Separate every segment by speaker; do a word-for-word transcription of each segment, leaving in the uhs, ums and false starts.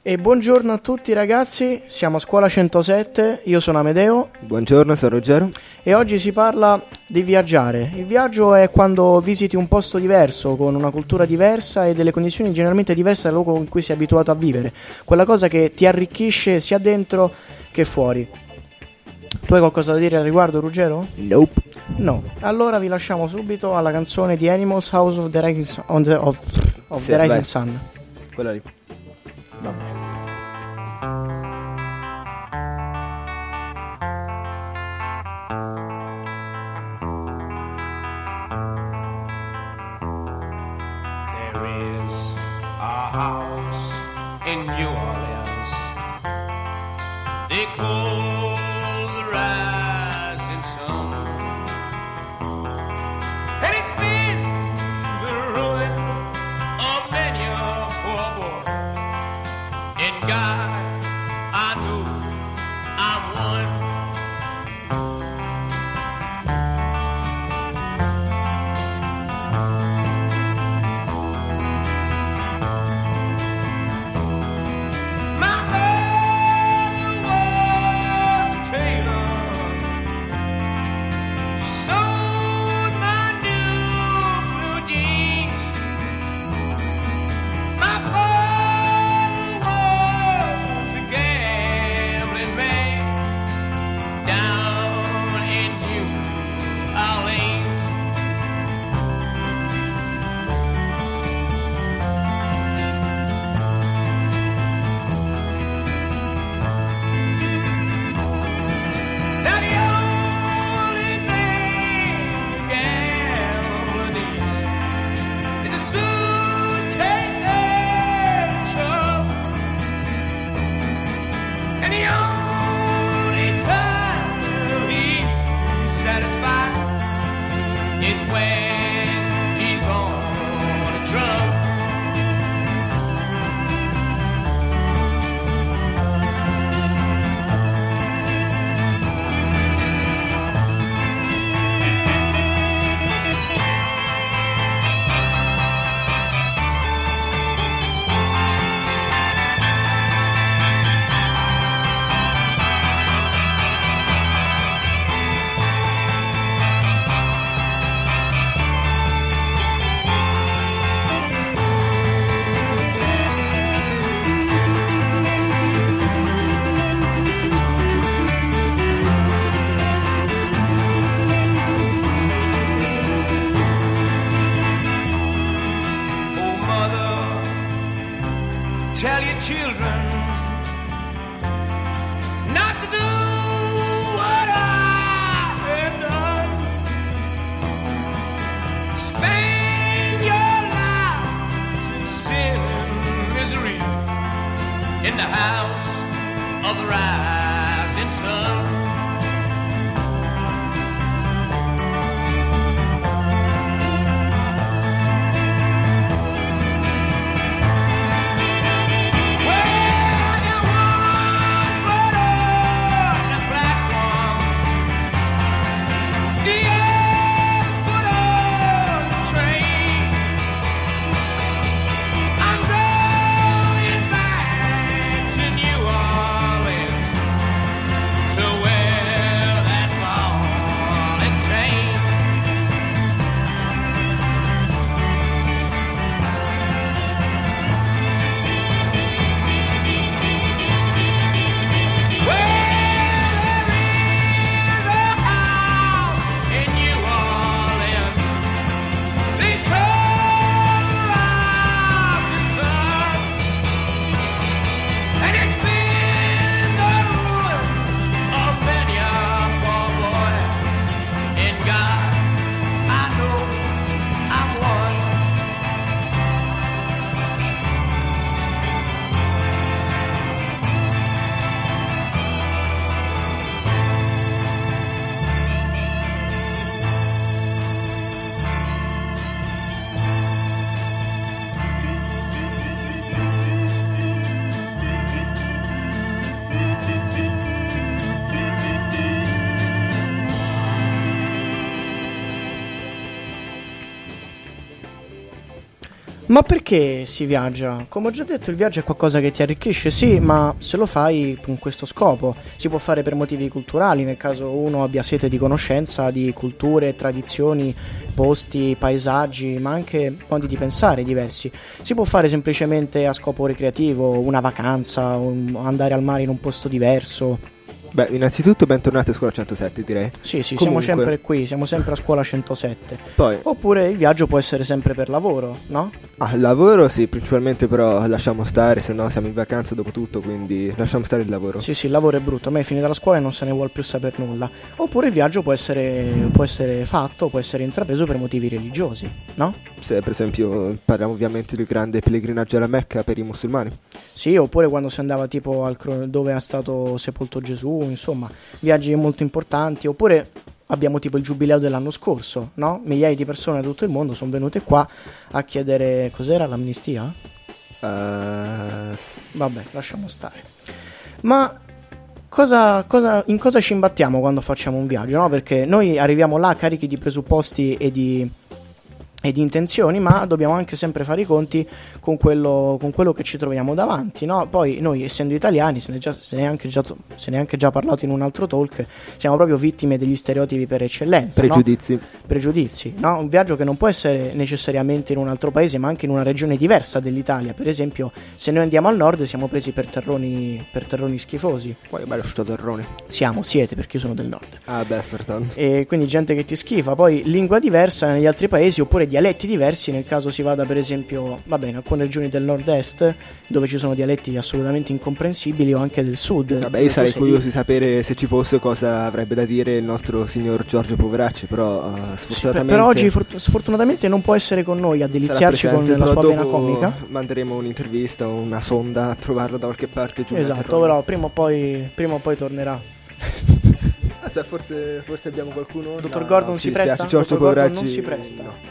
Speaker 1: E buongiorno a tutti ragazzi, siamo a Scuola centosette, io sono Amedeo.
Speaker 2: Buongiorno, sono Ruggero.
Speaker 1: E oggi si parla di viaggiare. Il viaggio è quando visiti un posto diverso, con una cultura diversa e delle condizioni generalmente diverse dal luogo in cui sei abituato a vivere. Quella cosa che ti arricchisce sia dentro che fuori. Tu hai qualcosa da dire al riguardo, Ruggero?
Speaker 2: Nope.
Speaker 1: No. Allora vi lasciamo subito alla canzone di Animals, House of the Rising, on the, of, of
Speaker 2: Sì,
Speaker 1: the Rising
Speaker 2: vai.
Speaker 1: Sun.
Speaker 2: Quella lì.
Speaker 1: Vabbè.
Speaker 3: There is a house in New Orleans they call the Rising Sun, and it's been the ruin of many a poor boy. In God, I know I'm one. My mother was a tailor. She sewed my new blue jeans. My father was a gambling man down in New Orleans. Now the only thing a gambler needs is a suitcase and a truck, and the only time he's satisfied is when he's on a drunk. Oh, mother, tell your children not to do what I have done. Spend your lives in sin and misery in the house of the rising sun. Well, there one foot on the platform, the other foot on the train. I'm going back to New Orleans, to where
Speaker 1: Ma perché si viaggia? Come ho già detto, il viaggio è qualcosa che ti arricchisce, sì, ma se lo fai con questo scopo. Si può fare per motivi culturali, nel caso uno abbia sete di conoscenza di culture, tradizioni, posti, paesaggi, ma anche modi di pensare diversi. Si può fare semplicemente a scopo ricreativo, una vacanza, un- andare al mare in un posto diverso.
Speaker 2: Beh, innanzitutto bentornati a Scuola centosette, direi.
Speaker 1: Sì, sì,
Speaker 2: Comunque,
Speaker 1: siamo sempre qui, siamo sempre a scuola centosette.
Speaker 2: Poi,
Speaker 1: Oppure il viaggio può essere sempre per lavoro, no?
Speaker 2: ah, lavoro sì, principalmente, però lasciamo stare, se no siamo in vacanza dopo tutto, quindi lasciamo stare il lavoro.
Speaker 1: Sì, sì, il lavoro è brutto, a me è finita la scuola e non se ne vuole più saper nulla. Oppure il viaggio può essere, può essere fatto, può essere intrapreso per motivi religiosi, no?
Speaker 2: Se per esempio parliamo ovviamente del grande pellegrinaggio alla Mecca per i musulmani.
Speaker 1: Sì, oppure quando si andava tipo al cro- dove è stato sepolto Gesù, insomma, viaggi molto importanti. Oppure abbiamo tipo il giubileo dell'anno scorso, no? Migliaia di persone da tutto il mondo sono venute qua a chiedere cos'era l'amnistia?
Speaker 2: Uh,
Speaker 1: Vabbè, lasciamo stare. Ma cosa, cosa, in cosa ci imbattiamo quando facciamo un viaggio, no? Perché noi arriviamo là carichi di presupposti e di, e di intenzioni, ma dobbiamo anche sempre fare i conti con quello, con quello che ci troviamo davanti, no? Poi noi, essendo italiani, se ne, già, se, ne è anche già, se ne è anche già parlato in un altro talk, siamo proprio vittime degli stereotipi per eccellenza, no?
Speaker 2: pregiudizi.
Speaker 1: Pregiudizi, no? Un viaggio che non può essere necessariamente in un altro paese, ma anche in una regione diversa dell'Italia. Per esempio, se noi andiamo al nord siamo presi per terroni, per terroni schifosi.
Speaker 2: Poi bello sto terrone.
Speaker 1: Siamo, siete, perché io sono del nord.
Speaker 2: Ah beh, pertanto.
Speaker 1: E quindi gente che ti schifa. Poi lingua diversa negli altri paesi, oppure dialetti diversi nel caso si vada per esempio, va bene, alcune regioni del nord-est dove ci sono dialetti assolutamente incomprensibili, o anche del sud.
Speaker 2: Vabbè, io sarei
Speaker 1: Tu sei
Speaker 2: curioso
Speaker 1: lì.
Speaker 2: di sapere se ci fosse cosa avrebbe da dire il nostro signor Giorgio Poveracci, però uh,
Speaker 1: Sì, per,
Speaker 2: sfortunatamente...
Speaker 1: per oggi fort- sfortunatamente non può essere con noi a
Speaker 2: sarà
Speaker 1: deliziarci con
Speaker 2: presente,
Speaker 1: la
Speaker 2: però
Speaker 1: sua vena
Speaker 2: dopo
Speaker 1: comica.
Speaker 2: manderemo un'intervista, una sonda a trovarlo da qualche parte giù nel
Speaker 1: Esatto,
Speaker 2: terrone.
Speaker 1: però prima o poi, prima o poi tornerà.
Speaker 2: Aspetta, forse, forse abbiamo qualcuno.
Speaker 1: Dottor
Speaker 2: No,
Speaker 1: Gordon
Speaker 2: no,
Speaker 1: si
Speaker 2: ci
Speaker 1: presta?
Speaker 2: dispiace, Giorgio
Speaker 1: Dottor Gordon
Speaker 2: Poveracci
Speaker 1: non si presta.
Speaker 2: no.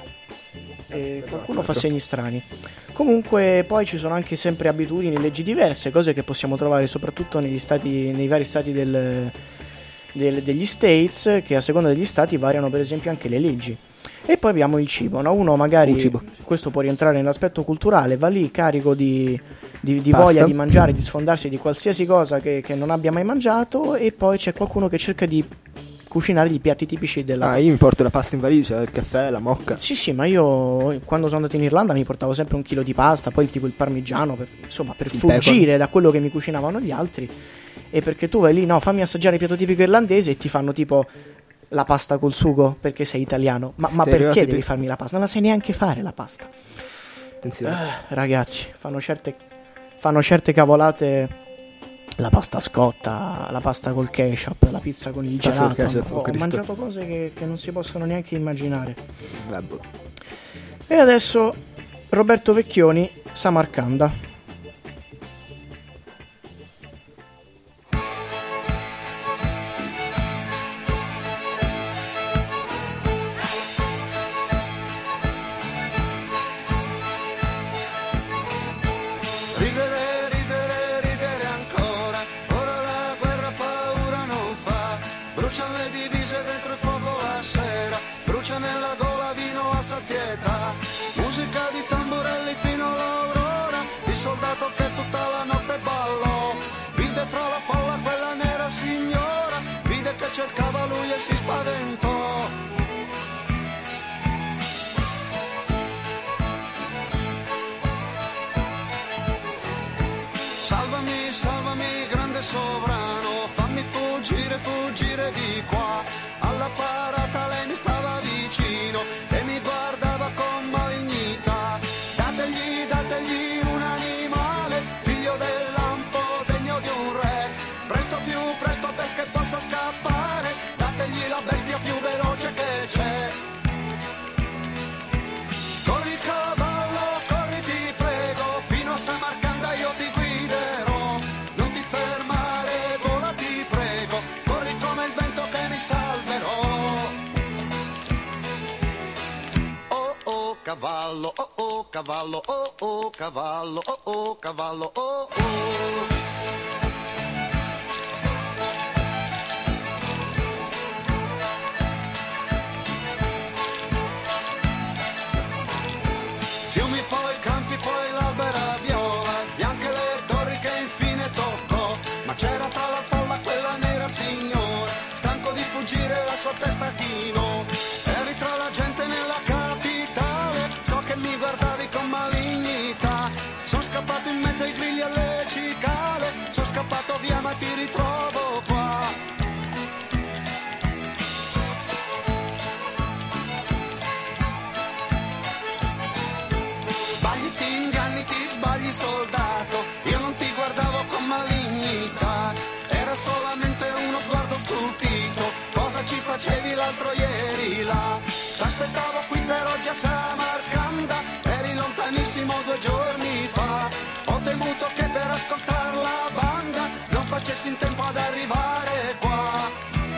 Speaker 1: E qualcuno
Speaker 2: no,
Speaker 1: fa
Speaker 2: no.
Speaker 1: segni strani. Comunque poi ci sono anche sempre abitudini, leggi diverse, cose che possiamo trovare soprattutto negli stati, nei vari stati del, del- degli States, che a seconda degli stati variano per esempio anche le leggi. E poi abbiamo il cibo, no? Uno magari,
Speaker 2: Il cibo.
Speaker 1: questo può rientrare nell'aspetto culturale, va lì carico di, di, di
Speaker 2: Pasta.
Speaker 1: voglia di mangiare, di sfondarsi di qualsiasi cosa che, che non abbia mai mangiato, e poi c'è qualcuno che cerca di cucinare i piatti tipici della
Speaker 2: Ah, io mi porto la pasta in valigia, il caffè, la mocca.
Speaker 1: Sì, sì, ma io quando sono andato in Irlanda mi portavo sempre un chilo di pasta, poi tipo il parmigiano, per, insomma, per
Speaker 2: Il
Speaker 1: fuggire
Speaker 2: bacon.
Speaker 1: da quello che mi cucinavano gli altri. E perché tu vai lì, no, fammi assaggiare il piatto tipico irlandese e ti fanno tipo la pasta col sugo perché sei italiano. Ma, ma perché
Speaker 2: Stereotipi.
Speaker 1: devi farmi la pasta? Non la sai neanche fare la pasta.
Speaker 2: Attenzione.
Speaker 1: Eh, ragazzi, fanno certe, fanno certe cavolate. La pasta scotta, la pasta col ketchup, la pizza con il
Speaker 2: Pasta col
Speaker 1: gelato.
Speaker 2: ketchup,
Speaker 1: Oh, ho
Speaker 2: Cristo.
Speaker 1: mangiato cose che, che non si possono neanche immaginare.
Speaker 2: Vabbè.
Speaker 1: E adesso Roberto Vecchioni, Samarcanda.
Speaker 3: Ridere, ridere, ridere ancora. Ora la guerra paura non fa. Bruciano le divise dentro il fuoco la sera. Brucia nella gola vino a sazietà. Musica di tamburelli fino all'aurora. Il soldato che tutta la notte ballò. Vide fra la folla quella nera signora. Vide che cercava lui e si spaventò. Salvami, salvami, grande sovrano, fammi fuggire, fuggire di qua. Alla parata lei mi stava vicino e mi guardava con malignità. Dategli, dategli un animale, figlio del lampo, degno di un re. Presto più, presto perché possa scappare, dategli la bestia più veloce che c'è. Corri cavallo, corri ti prego, fino a Samarcanda io ti guiderò. Non ti fermare, vola ti prego, corri come il vento che mi salverò. Oh oh cavallo, oh oh cavallo, oh oh cavallo, oh oh cavallo, oh oh. Fiumi poi innamorato, io non ti guardavo con malignità, era solamente uno sguardo stupito, cosa ci facevi l'altro ieri là? T'aspettavo qui per oggi a Samarcanda, eri lontanissimo due giorni fa, ho temuto che per ascoltare la banda non facessi in tempo ad arrivare qua.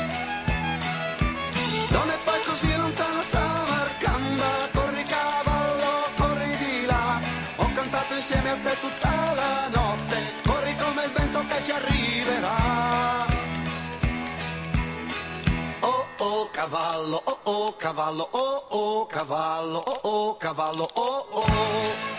Speaker 3: Non è poi così lontano Samarcanda, corri cavallo, corri di là, ho cantato insieme a te tutta la notte, corri come il vento che ci arriverà. Oh oh cavallo, oh oh cavallo, oh oh cavallo, oh oh cavallo, oh oh.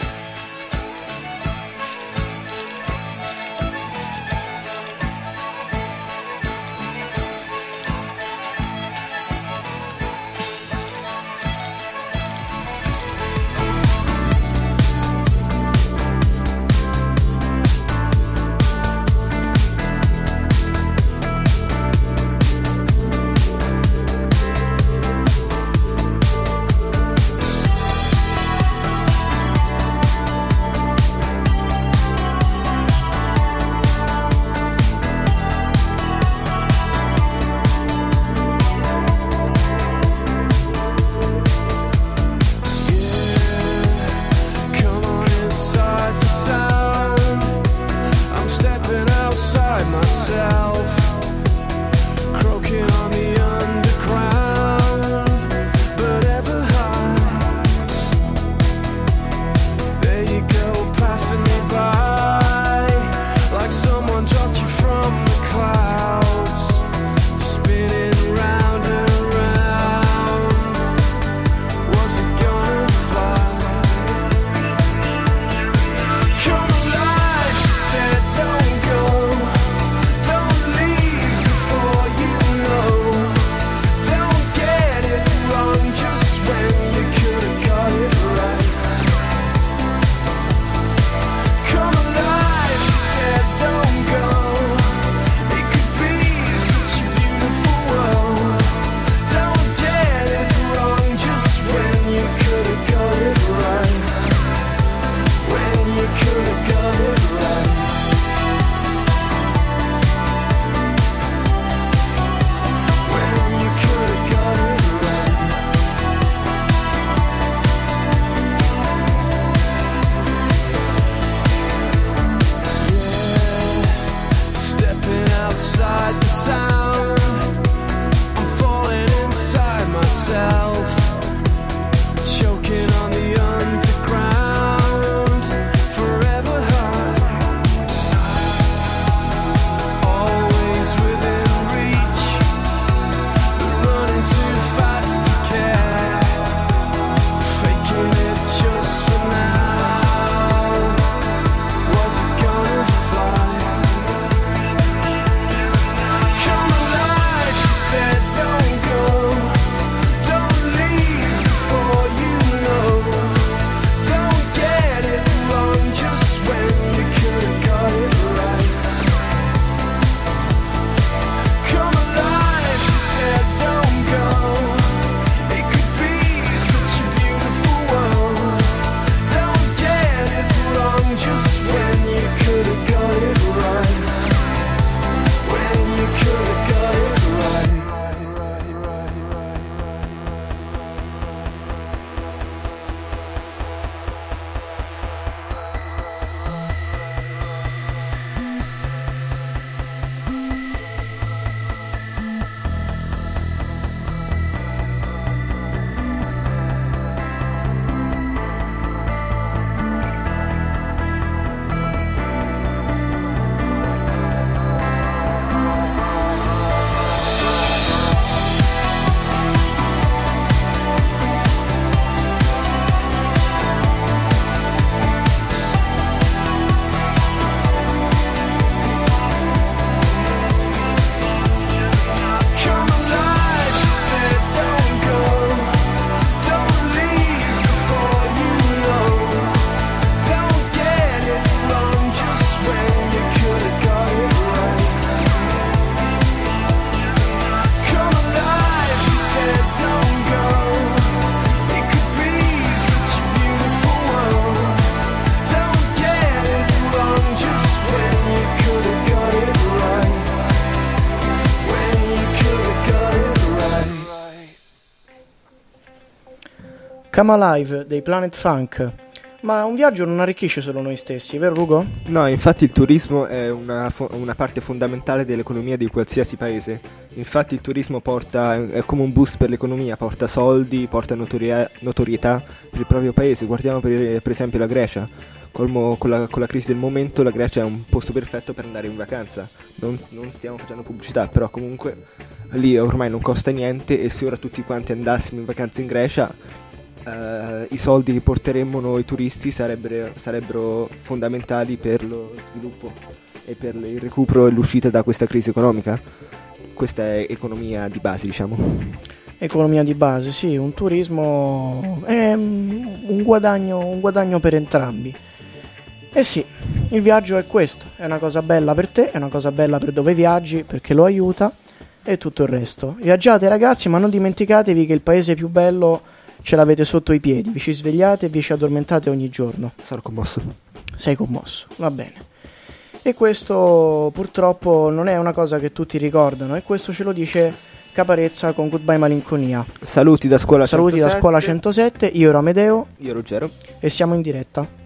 Speaker 1: Come Alive dei Planet Funk. Ma un viaggio non arricchisce solo noi stessi, vero Ugo?
Speaker 2: No, infatti il turismo è una, fo- una parte fondamentale dell'economia di qualsiasi paese. Infatti il turismo porta, è come un boost per l'economia, porta soldi, porta notoria- notorietà per il proprio paese. Guardiamo per, per esempio la Grecia. Col mo- con, la, con la crisi del momento la Grecia è un posto perfetto per andare in vacanza. Non, non stiamo facendo pubblicità, però comunque lì ormai non costa niente, e se ora tutti quanti andassimo in vacanza in Grecia, Uh, i soldi che porteremmo noi turisti sarebbero, sarebbero fondamentali per lo sviluppo e per il recupero e l'uscita da questa crisi economica. Questa è economia di base, diciamo.
Speaker 1: Economia di base, sì, un turismo è un guadagno, un guadagno per entrambi. E sì, il viaggio è questo, è una cosa bella per te, è una cosa bella per dove viaggi, perché lo aiuta, e tutto il resto. Viaggiate ragazzi, ma non dimenticatevi che il paese più bello ce l'avete sotto i piedi, vi ci svegliate e vi ci addormentate ogni giorno.
Speaker 2: Sono commosso.
Speaker 1: Sei commosso, va bene. E questo purtroppo non è una cosa che tutti ricordano, e questo ce lo dice Caparezza con Goodbye Malinconia.
Speaker 2: Saluti da scuola
Speaker 1: Saluti
Speaker 2: centosette.
Speaker 1: da scuola centosette, io ero Amedeo.
Speaker 2: Io Ruggero.
Speaker 1: E siamo in diretta.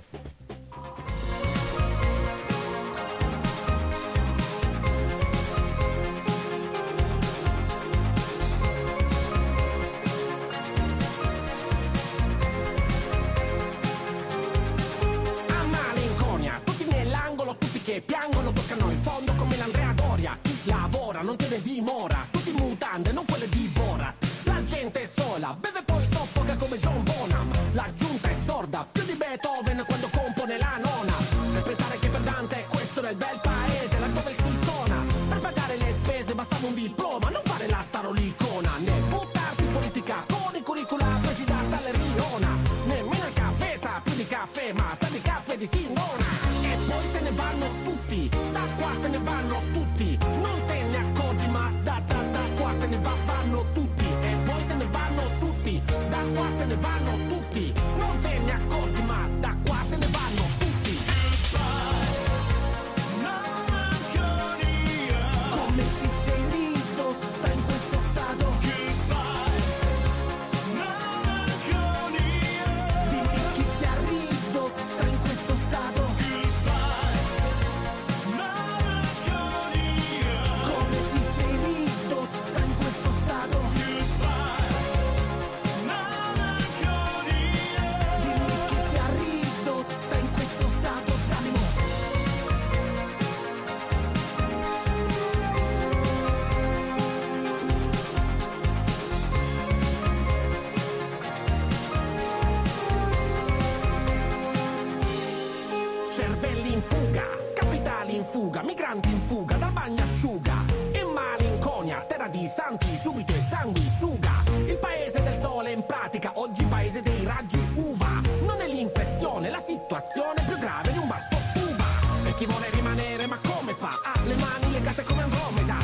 Speaker 4: Piangono, toccano il fondo come l'Andrea Doria. Chi lavora non te ne dimora, tutti in mutande, non quelle di Borat. La gente è sola, beve poi soffoca come John Bonham. La giunta è sorda, più di Beethoven quando compone la nona. Per pensare che per Dante questo è il bel paese, laddove si suona. Per pagare le spese bastava un diploma, non fare la starolicona. Né buttarsi in politica con i curricula presi da Staleriona. Nemmeno il caffè sa più di caffè, ma sa di caffè di Sindona. E poi se ne vanno tutti, da qua se ne vanno tutti, non te ne accorgi ma da da da qua se ne va, vanno tutti, e poi se ne vanno tutti, da qua se ne vanno tutti, non te ne accorgi ma da qua se ne vanno tutti. Come ti sei ridotta in questo stato? Dimmi chi ti ha ridotta in questo stato. Come ti sei ridotta in questo stato? Dimmi chi ti ha ridotta in questo stato d'animo. Cervelli in fuga, capitali in fuga, migranti in fuga, dal bagnasciuga. E malinconia, terra di santi, subito e sanguisuga. Il paese del sole in pratica, oggi paese dei raggi uva. Non è l'impressione, la situazione più grave di un basso tuba. E chi vuole rimanere ma come fa? Ha le mani legate come Andromeda.